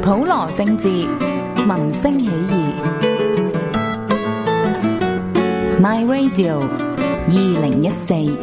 普羅政治，民聲起義。My Radio 2014。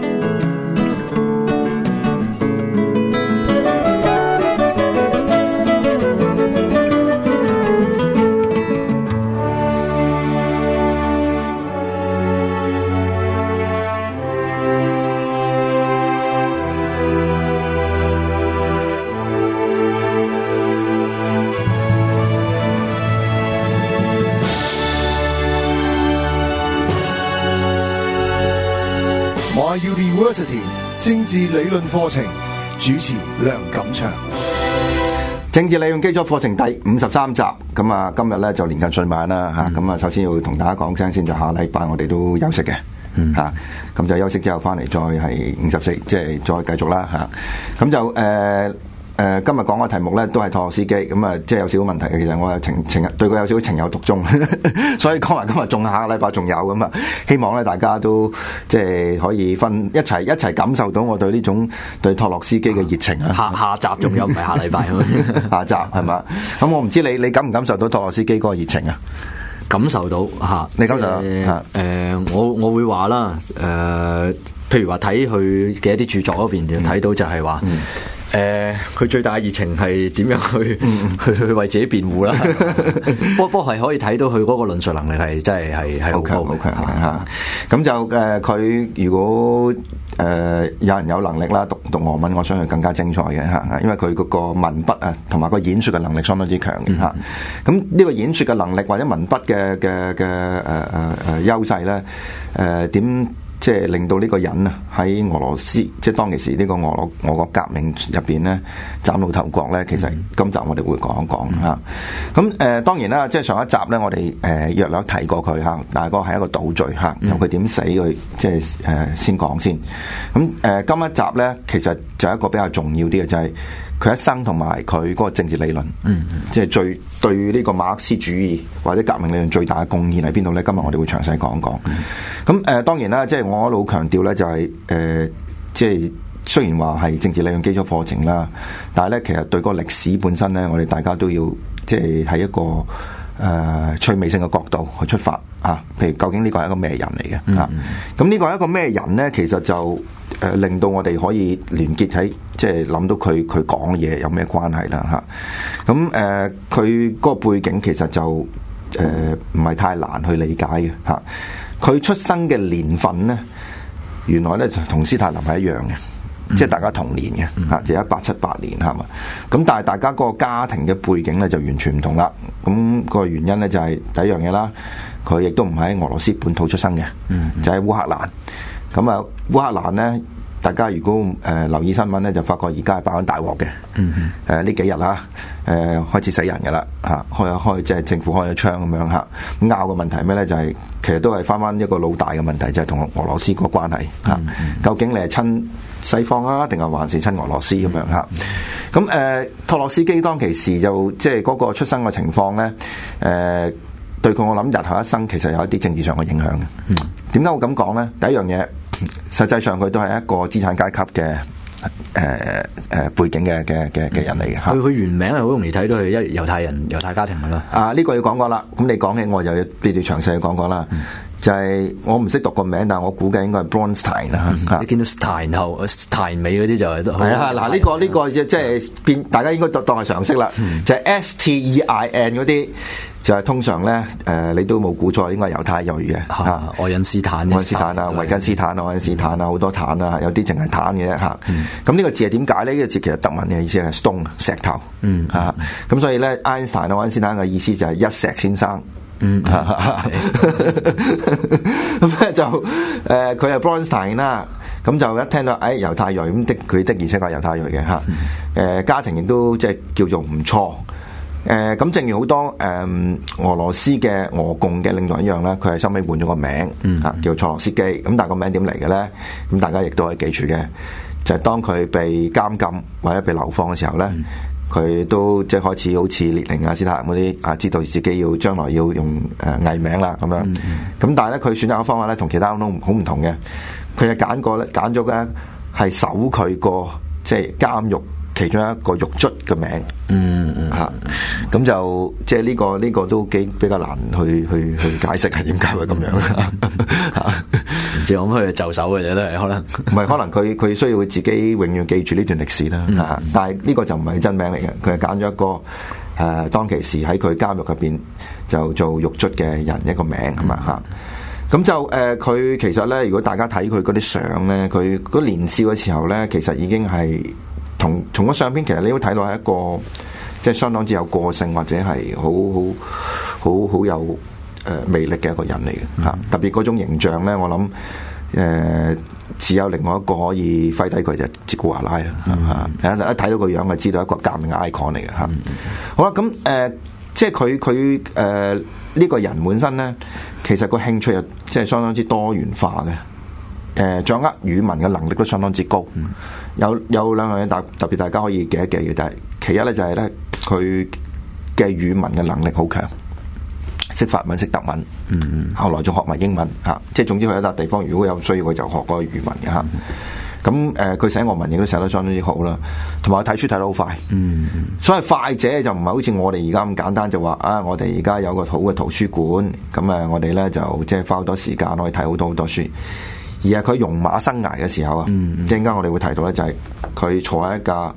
University 政治理論課程主持梁錦祥。 政治理論基礎課程第53集，咁啊今日咧就年近歲晚啦吓，咁啊首先要同大家講聲先，就下禮拜我哋都休息嘅吓，咁就休息之後翻嚟再係54，即係再繼續啦吓，咁就今日講嘅題目咧都係托洛斯基，咁啊即係有少少問題嘅。其實我有情對佢有少少情有獨鍾，所以講埋今日仲下個禮拜仲有咁啊。希望咧大家都即係可以一齊感受到我對呢種對托洛斯基嘅熱情啊。 下集仲有，唔係下禮拜下集係嘛？咁我唔知你感唔感受到托洛斯基嗰個熱情啊？ 感受到嚇， 你感受到我會話啦，譬如話睇佢嘅一啲著作嗰邊就睇到就係話。佢最大嘅熱情係點樣去為自己辯護啦？不過係可以睇到佢嗰個論述能力係真係好強嚇。咁就佢如果有人有能力啦，讀俄文，我相信更加精彩嘅嚇，因為佢嗰個文筆啊，同埋個演說嘅能力相當之強嘅嚇。咁呢個演說嘅能力或者文筆嘅優勢咧，點？即係令到呢個人啊喺俄羅斯，即係當其時呢個俄國革命入邊咧嶄露頭角咧。其實今集我哋會講一講嚇。咁當然啦，即係上一集咧，我哋約略提過佢嚇，但係嗰個係一個倒敘嚇，由佢點死佢即係先講先。咁今一集咧，其實就係一個比較重要啲嘅，就係佢一生同埋佢嗰個政治理論，即係對呢個馬克思主義或者革命理論最大嘅貢獻喺邊度咧？今日我哋會詳細講講。咁當然啦，即係我一路強調咧，就係即係雖然話係政治理論基礎課程啦，但係咧其實對嗰個歷史本身咧，我哋大家都要即係喺一個趣味性嘅角度去出發啊。譬如究竟呢個係一個咩人嚟嘅啊？咁呢個係一個咩人咧？其實就令到我哋可以連結喺即係諗到佢講嘅嘢有咩關係啦嚇。咁佢嗰個背景其實就唔係太難去理解嘅嚇。佢出生嘅年份咧，原來咧同斯大林係一樣嘅，即係大家同年嘅嚇，就1878年係嘛。咁但係大家嗰個家庭嘅背景咧就完全唔同啦。咁個原因咧就係第一樣嘢啦，佢亦都唔喺俄羅斯本土出生嘅，就喺烏克蘭。咁啊，烏克蘭咧，大家如果留意新聞咧，就發覺而家係爆緊大鑊嘅。呢幾日啦，開始死人㗎啦嚇，開即係政府開咗槍咁樣嚇。咁拗嘅問題係咩咧？就係其實都係翻一個老大嘅問題，就係同俄羅斯個關係嚇。究竟你係親西方啊，定係還是親俄羅斯咁樣嚇？咁托洛斯基當其時就即係嗰個出生嘅情況咧，對佢我諗日後一生其實有一啲政治上嘅影響嘅。點解我咁講咧？第一樣嘢，實際上佢都係一個資產階級嘅背景嘅人嚟嘅嚇。 佢原名係好容易睇到佢一猶太家庭㗎啦。 呢個要講過啦。咁你講起我就要俾你詳細去講過啦。就係我唔識讀個名，但係我估計應該係 Bronstein 啦。 你見到 Stein 後 Stein 尾嗰啲就係係啊。嗱呢個即係變，大家應該當係常識啦。就係 Stein 嗰啲。就係通常咧，你都冇估錯，應該係猶太裔嘅嚇， 愛因斯坦啊、 維根斯坦啊、愛因斯坦啊，好多坦啊，有啲淨係坦嘅啫嚇。咁呢個字係點解咧？呢個字其實德文嘅意思係 stone 石頭嚇。咁所以咧，愛因斯坦愛因斯坦嘅意思就係一石先生。咁咧就佢係 Bronstein 啦。咁就一聽到猶太裔咁佢的而且確係猶太裔嘅嚇。家庭亦都即係叫做唔錯。咁正如好多俄羅斯嘅俄共嘅領導一樣咧，佢係收尾換咗個名叫托洛斯基。咁但係個名點嚟嘅咧？咁大家亦都可以記住嘅，就係當佢被監禁或者被流放嘅時候咧，佢都即係開始好似列寧啊、斯大林嗰啲知道自己要將來要用藝名啦咁樣。咁但係咧，佢選擇嘅方法咧同其他人都好唔同嘅。佢係揀咗嘅係守佢個即係監獄其中一個獄卒嘅名，嚇，咁就即係呢個都比較難去解釋係點解會咁樣唔知我諗佢就手嘅啫，都係可能唔係，可能佢需要自己永遠記住呢段歷史啦，但係呢個就唔係真名嚟嘅，佢係揀咗一個當其時喺佢監獄入邊就做獄卒嘅人一個名係嘛嚇。咁就佢其實咧，如果大家睇佢嗰啲相咧，佢嗰年少嘅時候咧，其實已經係從個相片，其實你都睇到係一個即係相當之有個性或者係好有魅力嘅一個人嚟嘅嚇。特別嗰種形象咧，我諗只有另外一個可以揮低佢就捷古華拉啦嚇。一睇到個樣就知道一個革命嘅 icon 嚟嘅嚇。好啦，咁即係佢呢個人本身咧，其實個興趣又即係相當之多元化嘅，掌握語文嘅能力都相當之高。有兩樣嘢特別大家可以記一記嘅，就係其一咧就係咧佢嘅語文嘅能力好強，識法文識德文，後來仲學埋英文嚇，即係總之去一笪地方如果有需要佢就學嗰個語文嘅嚇。咁佢寫俄文亦都寫得相當之好啦，同埋睇書睇得好快。所以快者就唔係好似我哋而家咁簡單，就話啊，我哋而家有個好嘅圖書館，咁我哋咧就即係花好多時間可以睇好多書。而係佢戎馬生涯嘅時候啊，陣間我哋會提到咧，就係佢坐喺一架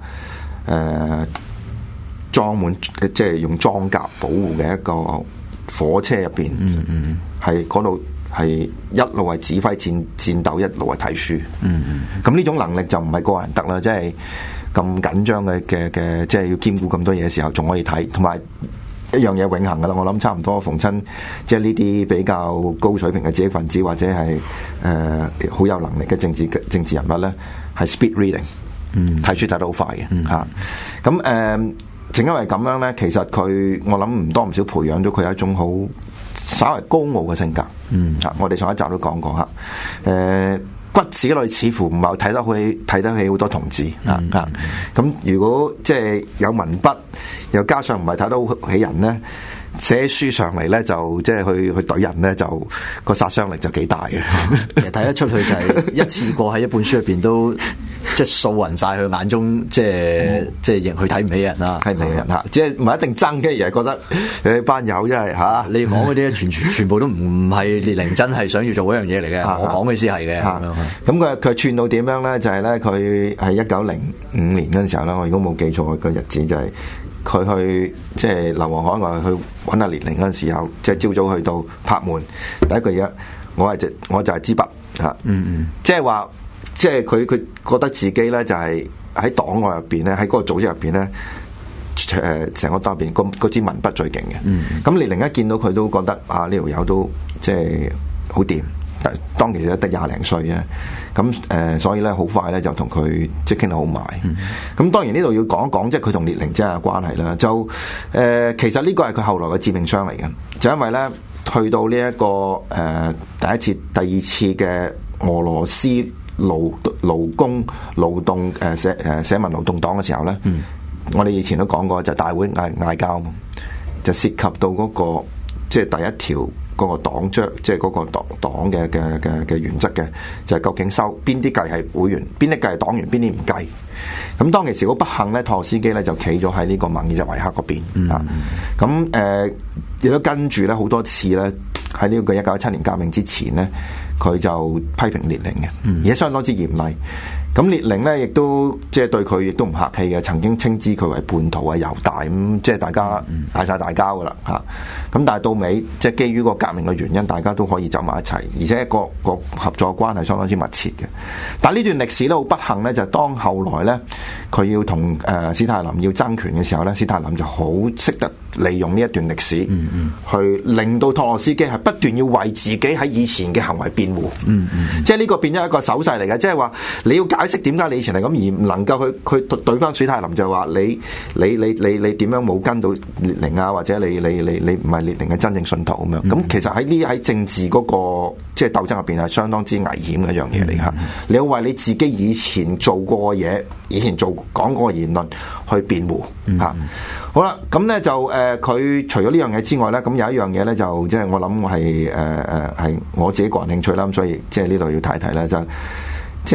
裝滿即係用裝甲保護嘅一個火車入邊，係嗰度。係一路係指揮戰鬥，一路係睇書。咁呢種能力就唔係個人得啦，即係咁緊張嘅，即係要兼顧咁多嘢嘅時候，仲可以睇。同埋一樣嘢永恆噶啦，我諗差唔多逢親即係呢啲比較高水平嘅知識分子或者係好有能力嘅政治人物咧，係 speed reading，睇書睇得好快嘅嚇。咁正因為咁樣咧，其實我諗唔多唔少培養咗佢一種好稍為高傲嘅性格。我哋上一集都講過嚇。骨子裏似乎唔係睇得起好多同志咁如果即係有文筆，又加上唔係睇得好起人咧，寫書上嚟咧就即係去懟人咧，就個殺傷力就幾大嘅。 其實睇得出佢就係一次過喺一本書入邊都即係掃勻晒佢眼中，即係佢睇唔起人啦， 睇唔起人嚇，即係唔係一定憎嘅，而係覺得班友真係嚇。 你講嗰啲全部都唔係列寧真係想要做嗰樣嘢嚟嘅，我講嘅先係嘅。 咁佢串到點樣咧？就係咧，佢係1905年嗰陣時候啦。我如果冇記錯個日子，就係佢去即係流亡海外去揾阿列寧嗰陣時候，即係朝早去到拍門，第一句嘢我就係支筆嚇，即係話。即係佢覺得自己咧就係喺黨外入邊咧，喺嗰個組織入邊咧，成個黨入邊嗰支文筆最勁嘅。咁列寧一見到佢都覺得啊，呢條友都即係好掂。當其時得20零歲啫。咁所以咧好快咧就同佢即係傾得好埋。咁當然呢度要講一講，即係佢同列寧之間嘅關係啦。就其實呢個係佢後來嘅致命傷嚟嘅，就因為咧去到呢一個第一次、第二次嘅俄羅斯勞工勞動社民勞動黨嘅時候咧，我哋以前都講過，就大會嗌交，就涉及到嗰個即係第一條嗰個黨章，即係嗰個黨嘅原則嘅，就係究竟收邊啲計係會員，邊啲計係黨員，邊啲唔計。咁當其時好不幸咧，托洛斯基咧就企咗喺呢個盟爾謝維克嗰邊啊。咁亦都跟住咧好多次咧喺呢個1917年革命之前咧，佢就批評列寧嘅，而且相當之嚴厲。咁列寧咧亦都即係對佢亦都唔客氣嘅，曾經稱之佢為叛徒啊、猶大咁，即係大家嗌晒大交噶啦嚇。咁但係到尾即係基於個革命嘅原因，大家都可以走埋一齊，而且個合作關係相當之密切嘅。但係呢段歷史咧好不幸咧，就係當後來咧佢要同史太林要爭權嘅時候咧，史太林就好識得利用呢一段歷史，去令到托洛斯基係不斷要為自己喺以前嘅行為辯護。即係呢個變咗一個手勢嚟嘅，即係話你要解釋點解你以前係咁，而唔能夠去對翻史太林，就話你點樣冇跟到列寧啊，或者你唔係列寧嘅真正信徒咁樣。咁其實喺政治嗰個即係鬥爭入邊係相當之危險嘅一樣嘢嚟嚇。你要為你自己以前做過嘅嘢，以前講過嘅言論去辯護嚇。好啦，咁咧就佢除咗呢樣嘢之外咧，咁有一樣嘢咧就即係我諗係我自己個人興趣啦，咁所以即係呢度要睇一睇啦，就即係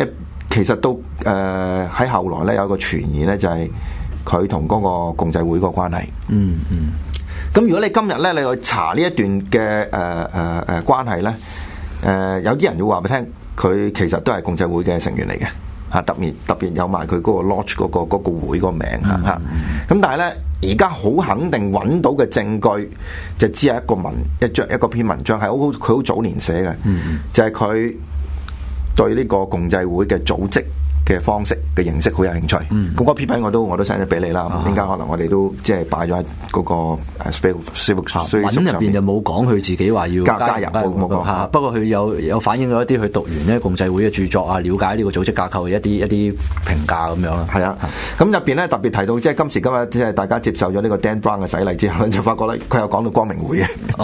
其實到喺後來咧有一個傳言咧，就係佢同嗰個共濟會個關係。咁如果你今日咧你去查呢一段嘅關係咧，有啲人要話俾你聽，佢其實都係共濟會嘅成員嚟嘅嚇，特別有埋佢嗰個 lodge 嗰個會個名嚇。咁但係咧，而家好肯定揾到嘅證據，就只係一個篇文章，係佢好早年寫嘅，就係佢對呢個共濟會嘅組織嘅方式嘅形式好有興趣，咁嗰篇文我都 send 咗俾你啦。點解可能我哋都即係擺咗喺嗰個 Facebook 文入邊就冇講佢自己話要加入冇講嚇，不過佢有反映咗一啲佢讀完呢共濟會嘅著作啊，了解呢個組織架構嘅一啲評價咁樣啦。 係啊，咁入邊咧特別提到，即係今時今日即係大家接受咗呢個 Dan Brown 嘅洗禮之後咧，就發覺咧佢有講到光明會嘅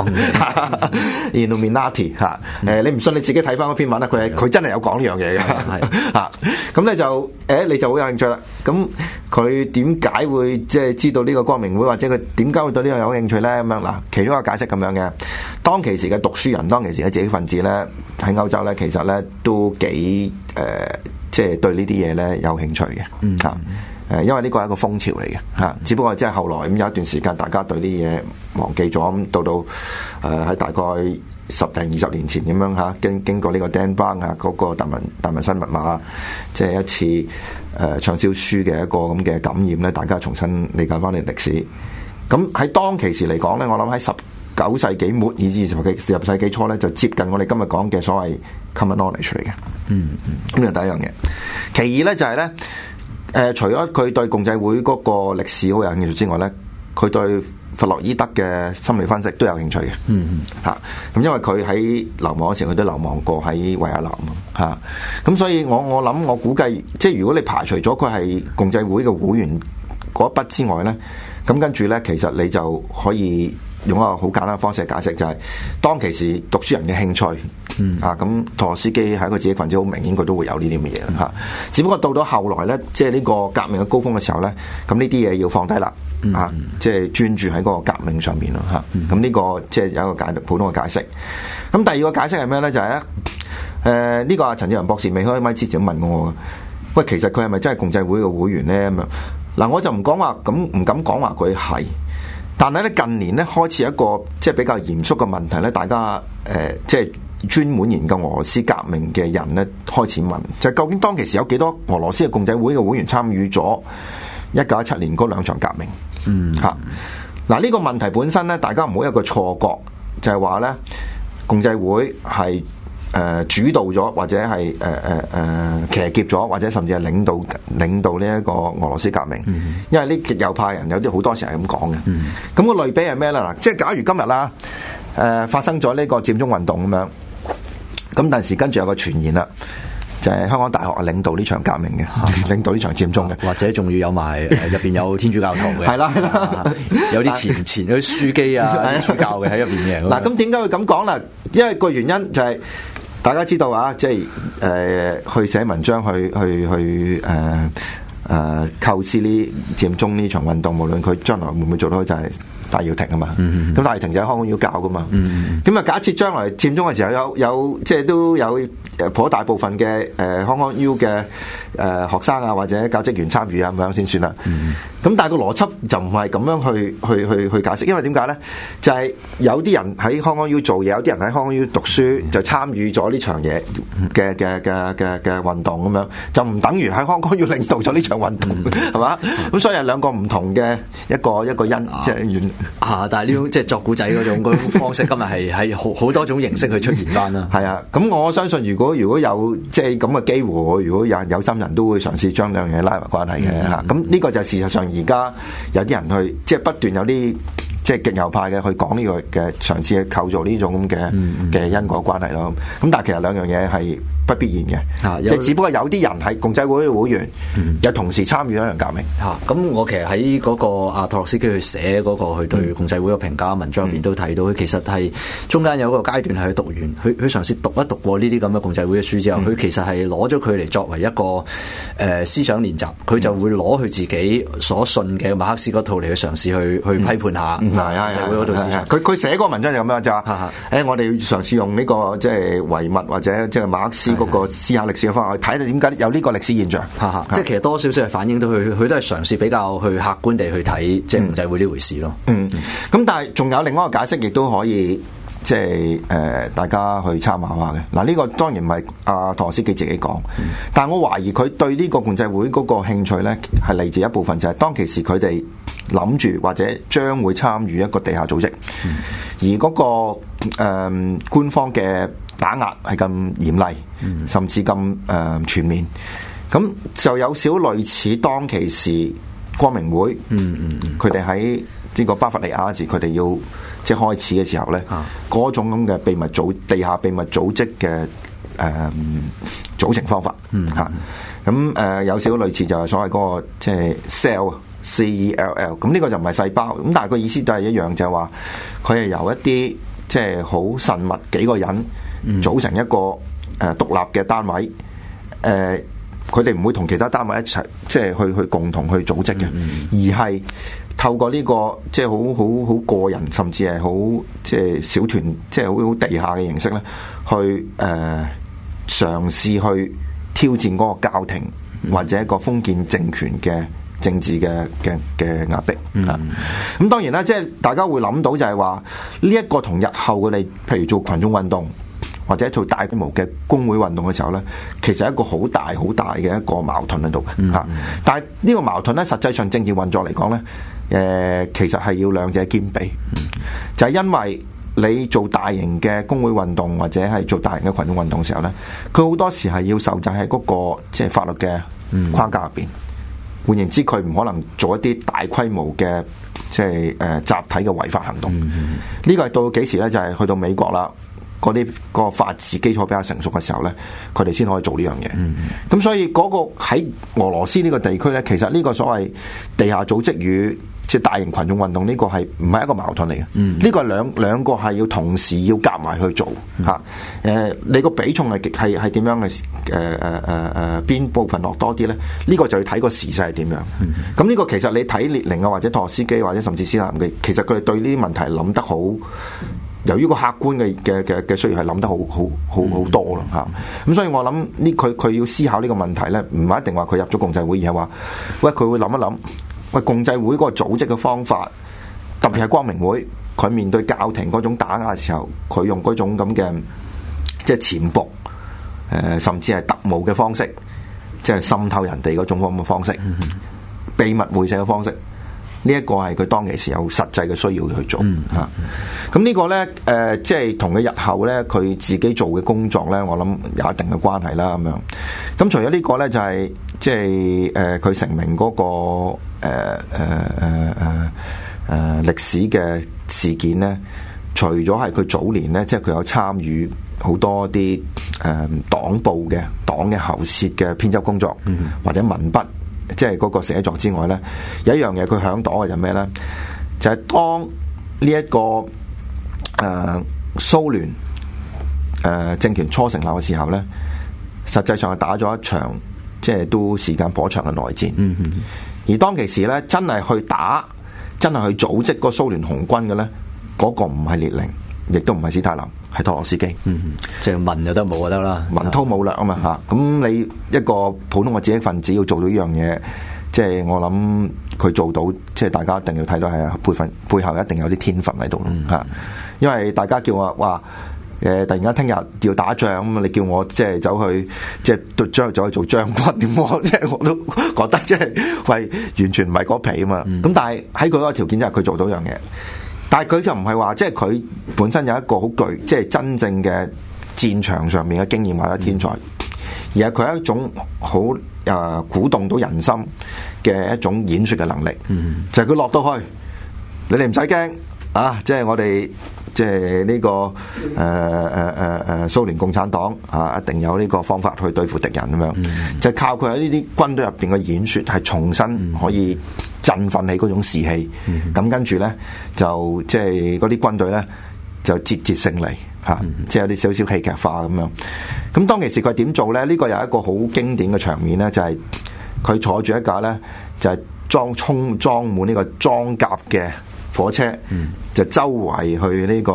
Illuminati 嚇。你唔信你自己睇翻嗰篇文啦，佢真係有講呢樣嘢嘅嚇。咁咧就你就好有興趣啦。咁佢點解會即係知道呢個光明會，或者佢點解會對呢個有興趣咧？咁樣嗱，其中一個解釋咁樣嘅，當其時嘅讀書人，當其時嘅知識分子咧，喺歐洲咧，其實咧都幾即係對呢啲嘢咧有興趣嘅嚇。因為呢個係一個風潮嚟嘅嚇，只不過即係後來咁有一段時間，大家對啲嘢忘記咗，咁到喺大概10定20年前咁樣嚇，經過呢個 Dan Brown 啊嗰個達文西密碼，即係一次暢銷書嘅一個咁嘅感染咧，大家重新理解翻你歷史。咁喺當其時嚟講咧，我諗喺19世紀末以至20世紀初咧，就接近我哋今日講嘅所謂 common knowledge 嚟嘅。咁就第一樣嘢。其二咧就係咧，除咗佢對共濟會嗰個歷史好有興趣之外咧，佢對弗洛伊德嘅心理分析都有興趣嘅。咁因為佢喺流亡嗰時，佢都流亡過喺維也納嚇。咁所以我估計，即係如果你排除咗佢係共濟會嘅會員嗰一筆之外咧，咁跟住咧，其實你就可以用一個好簡單嘅方式解釋，就係當其時讀書人嘅興趣。咁托洛斯基係一個知識分子，好明顯佢都會有呢啲咁嘅嘢嚇。只不過到咗後來咧，即係呢個革命嘅高峰嘅時候咧，咁呢啲嘢要放低啦。即係專注喺嗰個革命上面咯嚇。咁呢個即係有一個普通嘅解釋。咁第二個解釋係咩咧？就係咧，呢個阿陳志宏博士未開麥之前問我，喂，其實佢係咪真係共濟會嘅會員咧？咁樣嗱，我就唔講話，咁唔敢講話佢係。但係咧近年咧開始一個即係比較嚴肅嘅問題咧，大家即係專門研究俄羅斯革命嘅人咧開始問，就係究竟當其時有幾多俄羅斯嘅共濟會嘅會員參與咗1917年嗰兩場革命？嗱，呢個問題本身咧，大家唔好有個錯覺，就係話咧共濟會係主導咗，或者係騎劫咗，或者甚至係領導呢一個俄羅斯革命。因為呢極右派人有啲好多時係咁講嘅。咁個類比係咩咧？嗱，即係假如今日啦，發生咗呢個佔中運動咁樣，咁但係跟住有個傳言啦。就係香港大學係領導呢場革命嘅，領導呢場佔中嘅， 或者仲要有埋入邊有天主教徒嘅， 係啦， 有啲前嗰啲書記啊、天主教嘅喺入邊嘅。 嗱，咁點解會咁講啦？因為個原因就係大家知道啊，即係去寫文章去構思呢佔中呢場運動，無論佢將來會唔會做到，就係戴耀廷啊嘛。咁戴耀廷就喺香港要教噶嘛。咁啊，假設將來佔中嘅時候有即係都有頗大部分嘅康康 U 嘅學生啊或者教職員參與啊，咁樣先算啦。咁但係個邏輯就唔係咁樣去解釋，因為點解咧？就係有啲人喺康康 U 做嘢，有啲人喺康康 U 讀書，就參與咗呢場嘢嘅運動咁樣，就唔等於喺康康 U 領導咗呢場運動，係嘛？咁所以係兩個唔同嘅一個因，即係原但係呢種即係作古仔嗰種方式，今日係好多種形式去出現翻啦。 係啊，咁我相信如果有即係咁嘅機會，如果有心人都會嘗試將兩樣嘢拉埋關係嘅嚇。咁呢個就事實上而家有啲人去即係不斷有啲即係極右派嘅去講呢個嘅嘗試去構造呢種咁嘅因果關係咯。咁但係其實兩樣嘢係不必然嘅，即係只不過有啲人係共濟會嘅會員，又同時參與一樣革命。 咁我其實喺嗰個阿托洛斯基去寫嗰個佢對共濟會嘅評價文章入邊都睇到，佢其實係中間有一個階段係佢讀完，佢嘗試讀一讀過呢啲咁嘅共濟會嘅書之後，佢其實係攞咗佢嚟作為一個思想練習，佢就會攞佢自己所信嘅馬克思嗰套嚟去嘗試去批判下共濟會嗰套思想。佢寫嗰個文章就咁樣就話，我哋嘗試用呢個即係唯物或者即係馬克思嗰個思考歷史嘅方法，睇下點解有呢個歷史現象。 即係其實多少少係反映到佢都係嘗試比較去客觀地去睇即係共濟會呢回事咯。 咁但係仲有另外一個解釋，亦都可以即係大家去參考下嘅。嗱，呢個當然唔係阿陀思基自己講，但係我懷疑佢對呢個共濟會嗰個興趣咧，係嚟自一部分就係當其時佢哋諗住或者將會參與一個地下組織，而嗰個官方嘅打壓係咁嚴厲，甚至咁全面，咁就有少類似當其時光明會，佢哋喺呢個巴伐利亞時，佢哋要即係開始嘅時候咧，嗰種咁嘅秘密地下秘密組織嘅組成方法嚇，咁有少類似就係所謂嗰個即係 cell， 咁呢個就唔係細胞，咁但係個意思都係一樣，就係話佢係由一啲即係好慎密幾個人組成一個獨立嘅單位，佢哋唔會同其他單位一齊即係去共同去組織嘅，而係透過呢個即係好個人，甚至係好即係小團，即係好地下嘅形式咧，去嘗試去挑戰嗰個教廷或者一個封建政權嘅政治嘅壓迫啊！咁當然啦，即係大家會諗到就係話呢一個同日後佢哋譬如做群眾運動或者做大規模嘅工會運動嘅時候咧，其實係一個好大嘅一個矛盾喺度嘅嚇。但係呢個矛盾咧，實際上政治運作嚟講咧，其實係要兩者兼備，就係因為你做大型嘅工會運動或者係做大型嘅群眾運動嘅時候咧，佢好多時係要受制喺嗰個即係法律嘅框架入邊。換言之，佢唔可能做一啲大規模嘅即係集體嘅違法行動。呢個係到幾時咧？就係去到美國啦。嗰啲個法治基礎比較成熟嘅時候咧，佢哋先可以做呢樣嘢。咁所以嗰個喺俄羅斯呢個地區咧，其實呢個所謂地下組織與即係大型群眾運動呢個係唔係一個矛盾嚟嘅？呢個係兩個係要同時要夾埋去做嚇。你個比重係點樣嘅？邊部分落多啲咧？呢個就要睇個時勢係點樣。咁呢個其實你睇列寧啊，或者托洛斯基或者甚至斯大林嘅，其實佢哋對呢啲問題諗得好。由於個客觀嘅需要係諗得好多啦嚇，咁所以我諗佢要思考呢個問題咧，唔係一定話佢入咗共濟會，而係話喂佢會諗一諗，喂共濟會嗰個組織嘅方法，特別係光明會，佢面對教廷嗰種打壓嘅時候，佢用嗰種咁嘅即係潛伏，甚至係特務嘅方式，即係滲透人哋嗰種咁嘅方式，秘密會社嘅方式。呢一個係佢當其時有實際嘅需要去做嚇，咁呢個咧即係同佢日後咧佢自己做嘅工作咧，我諗有一定嘅關係啦咁樣。咁除咗呢個咧，就係即係佢成名嗰個歷史嘅事件咧，除咗係佢早年咧，即係佢有參與好多啲黨報嘅黨嘅喉舌嘅編輯工作，或者文筆。即係嗰個寫作之外咧，有一樣嘢佢響朵嘅就咩咧？就係當呢一個蘇聯政權初成立嘅時候咧，實際上係打咗一場即係都時間頗長嘅內戰。而當其時咧，真係去打，真係去組織個蘇聯紅軍嘅咧，嗰個唔係列寧，亦都唔係史太林，係托洛斯基。 即係文就得，武就得啦， 文韜武略啊嘛嚇。咁你一個普通嘅知識分子要做到呢樣嘢，即係我諗佢做到，即係大家一定要睇到係背後一定有啲天分喺度嚇。因為大家叫我話突然間聽日要打仗咁，你叫我即係走去即係走去做將軍點？即係我都覺得即係喂完全唔係嗰皮啊嘛。咁但係喺佢嗰個條件就係佢做到樣嘢。但係佢就唔係話，即係佢本身有一個好具，即係真正嘅戰場上面嘅經驗或者天才，而係佢係一種好鼓動到人心嘅一種演說嘅能力。就係佢落到去，你哋唔使驚啊！即係我哋即係呢個蘇聯共產黨啊，一定有呢個方法去對付敵人咁樣。就係靠佢喺呢啲軍隊入邊嘅演說，係重新可以振奮起嗰種士氣。咁跟住咧，就即係嗰啲軍隊咧就節節勝利嚇，即係有啲少少戲劇化咁樣。咁當其時佢點做咧？呢個有一個好經典嘅場面咧，就係佢坐住一架咧，就係裝滿呢個裝甲嘅火車，就周圍去呢個戰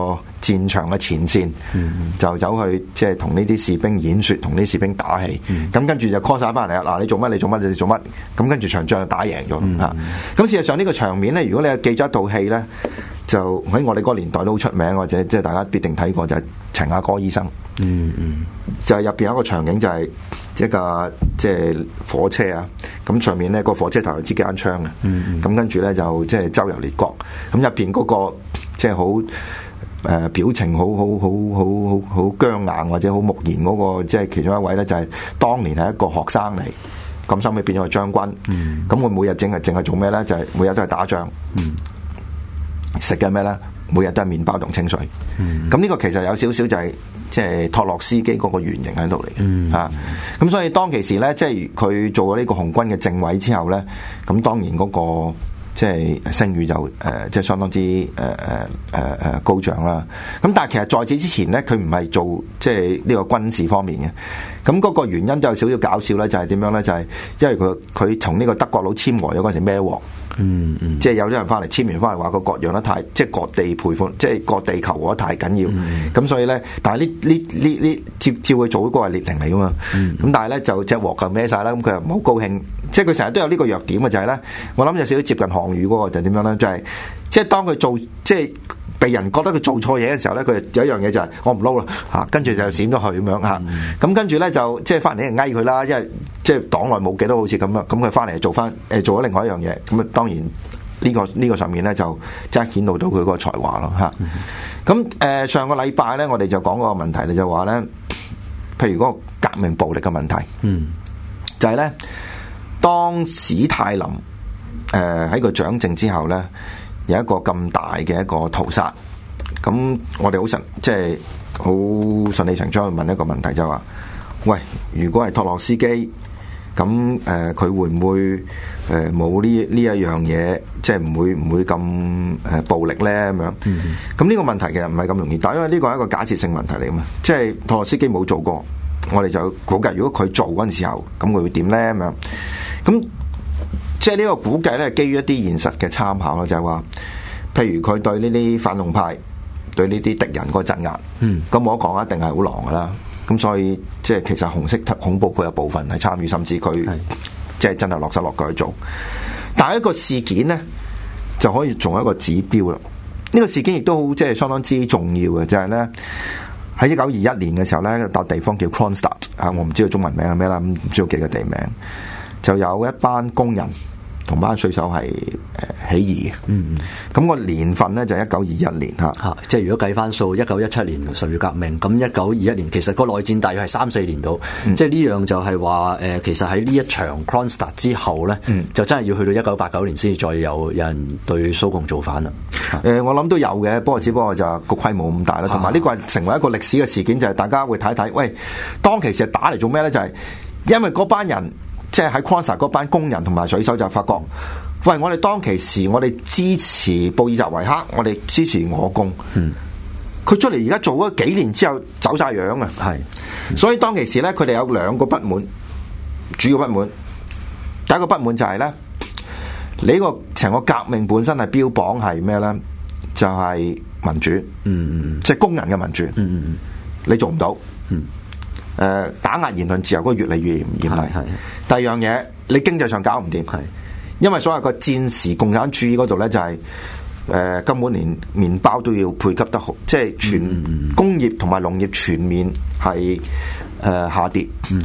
戰場嘅前線，就走去即係同呢啲士兵演說，同呢啲士兵打氣。咁跟住就 call 晒翻嚟啦！嗱，你做乜？你做乜？你做乜？咁跟住場仗就打贏咗嚇。咁事實上呢個場面咧，如果你係記咗一套戲咧，就喺我哋嗰個年代都好出名，或者即係大家必定睇過，就係陳亞歌醫生。就係入邊有一個場景，就係一架即係火車啊。咁上面咧個火車頭有支機關槍嘅。咁跟住咧就即係周遊列國。咁入邊嗰個即係好表情好僵硬或者好木然嗰個，即係其中一位咧，就係當年係一個學生嚟，咁收尾變咗個將軍。咁我每日淨係做咩咧？就係每日都係打仗。食嘅咩咧？每日都係麵包同清水。咁呢個其實有少少就係即係托洛斯基嗰個原型喺度嚟嘅嚇。咁所以當其時咧，即係佢做咗呢個紅軍嘅政委之後咧，咁當然嗰個即係聲譽就即係相當之高漲啦。咁但係其實在此之前咧，佢唔係做即係呢個軍事方面嘅。咁嗰個原因就有少少搞笑咧，就係點樣咧？就係因為佢從呢個德國佬簽和咗嗰陣時孭鑊。即係有啲人翻嚟簽完翻嚟話個割讓得太，即係割地賠款，即係割地球嗰得太緊要。咁所以咧，但係呢照佢做嗰個係列寧嚟噶嘛。咁但係咧就隻鑊就孭晒啦。咁佢又唔好高興，即係佢成日都有呢個弱點嘅，就係咧，我諗有少少接近項羽嗰個就點樣咧？就係即係當佢做即係被人覺得佢做錯嘢嘅時候咧，佢有一樣嘢就係我唔撈啦嚇，跟住就閃咗去咁樣嚇。咁跟住咧就即係翻嚟啲人翳佢啦，因為即係黨內冇幾多好似咁樣，咁佢翻嚟做翻做咗另外一樣嘢。咁啊當然呢個上面咧就即係顯露到佢個才華咯嚇。咁上個禮拜咧，我哋就講嗰個問題咧，就話咧，譬如嗰個革命暴力嘅問題，就係咧，當史太林喺佢掌政之後咧，有一個咁大嘅一個屠殺，咁我哋即係好順理成章去問一個問題，就係話：喂，如果係托洛斯基，咁佢會唔會冇呢一樣嘢，即係唔會咁暴力咧咁樣？咁呢個問題其實唔係咁容易答，因為呢個係一個假設性問題嚟噶嘛，即係托洛斯基冇做過，我哋就估計如果佢做嗰陣時候，咁佢會點咧咁樣？咁即係呢個估計咧，基於一啲現實嘅參考啦，就係話，譬如佢對呢啲反動派、對呢啲敵人嗰個鎮壓，咁我講一定係好狼噶啦。咁所以即係其實紅色恐怖佢有部分係參與，甚至佢即係真係落手落腳去做。但係一個事件咧，就可以做一個指標啦。呢個事件亦都好即係相當之重要嘅，就係咧喺1921年嘅時候咧，一笪地方叫 Kronstadt 啊，我唔知道中文名係咩啦，唔知道幾個地名。就有一班工人同班水手係起義嘅。咁個年份咧就係1921年嚇。 即係如果計翻數，1917年10月革命，咁1921年其實個內戰大約係3-4年度。即係呢樣就係話其實喺呢一場 Kronstadt 之後咧，就真係要去到1989年先至再有人對蘇共造反啦。 我諗都有嘅，不過只不過就個規模咁大啦，同埋呢個係成為一個歷史嘅事件，就係大家會睇睇，喂，當其時係打嚟做咩咧？就係因為嗰班人。即係喺 Kronstadt 嗰班工人同埋水手就發覺，喂，我哋當其時我哋支持布爾什維克，我哋支持俄共，佢出嚟而家做咗幾年之後走晒樣啊！所以當其時咧，佢哋有兩個不滿，主要不滿。第一個不滿就係咧，你個成個革命本身係標榜係咩咧？就係民主，即係工人嘅民主，你做唔到。打壓言論自由嗰個越嚟越嚴厲。第二樣嘢，你經濟上搞唔掂，因為所謂個戰時共產主義嗰度咧，就係根本連麵包都要配給得好，即係全工業同埋農業全面係下跌，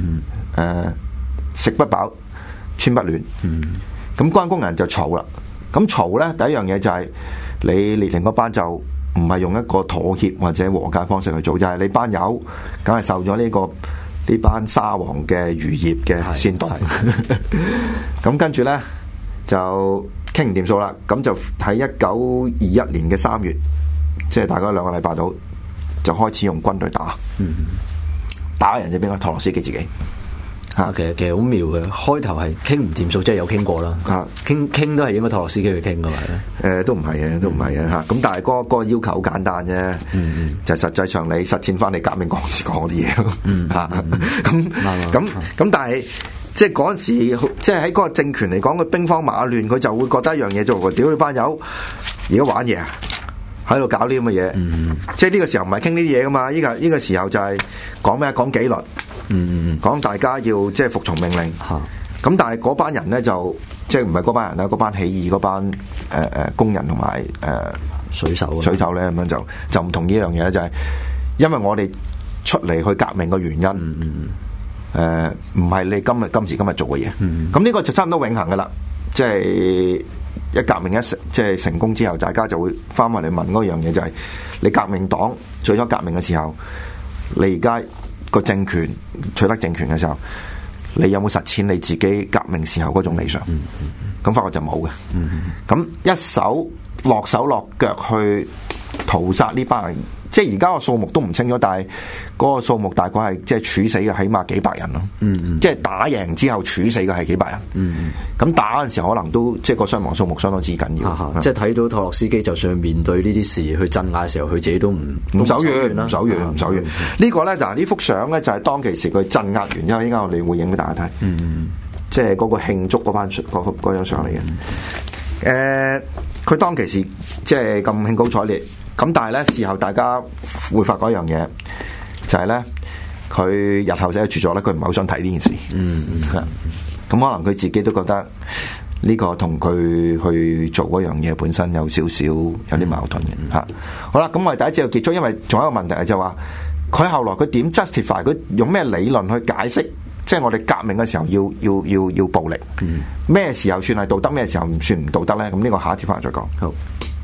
食不飽，穿不暖。咁關工人就嘈啦。咁嘈咧，第一樣嘢就係你列寧嗰班就唔係用一個妥協或者和解方式去做，就係你班友梗係受咗呢班沙皇嘅餘孽嘅煽動。咁跟住咧就傾唔掂數啦，咁就喺1921年嘅3月，即係大概2個禮拜度，就開始用軍隊打人就邊個？托洛斯基自己。 其實好妙嘅，開頭係傾唔掂數，即係有傾過啦。傾都係應該托洛斯基去傾噶嘛？ 都唔係嘅嚇。咁但係嗰個要求好簡單啫。就實際上你實踐翻你革命講時講嗰啲嘢咯。咁但係即係嗰陣時，即係喺嗰個政權嚟講，佢兵荒馬亂，佢就會覺得一樣嘢做。屌你班友，而家玩嘢啊！ 喺度搞啲咁嘅嘢，即係呢個時候唔係傾呢啲嘢噶嘛，呢個時候就係講咩？講紀律，講大家要即係服從命令。咁但係嗰班人咧就即係唔係嗰班人啦，嗰班起義嗰班工人同埋水手咧咁樣就唔同呢樣嘢咧，就係因為我哋出嚟去革命嘅原因，唔係你今時今日做嘅嘢。咁呢個就差唔多永恆噶啦，即係一革命即係成功之後，大家就會翻返嚟問嗰樣嘢，就係你革命黨最初革命嘅時候，你而家個政權取得政權嘅時候，你有冇實踐你自己革命時候嗰種理想？咁發覺就冇嘅。咁一手落手落腳去屠殺呢班人，即係而家個數目都唔清楚，但係嗰個數目大概係即係處死嘅起碼幾百人咯。即係打贏之後處死嘅係幾百人。咁打嗰陣時候可能都即係個傷亡數目相當之緊要。 即係睇到托洛斯基就算面對呢啲事去鎮壓嘅時候，佢自己都唔手軟。呢個咧嗱，呢幅相咧就係當其時佢鎮壓完之後，依家我哋會影俾大家睇。即係嗰個慶祝嗰張相嚟嘅。佢當其時即係咁興高采烈，咁但係咧事後大家會發覺一樣嘢，就係咧佢日後寫著作咧，佢唔係好想睇呢件事。咁可能佢自己都覺得呢個同佢去做嗰樣嘢本身有少少有啲矛盾嘅嚇。好啦，咁我哋第一節就結束，因為仲有一個問題就係話佢後來佢點 justify， 佢用咩理論去解釋？即係我哋革命嘅時候要暴力，咩時候算係道德，咩時候唔算唔道德咧？咁呢個下一節翻嚟再講。好。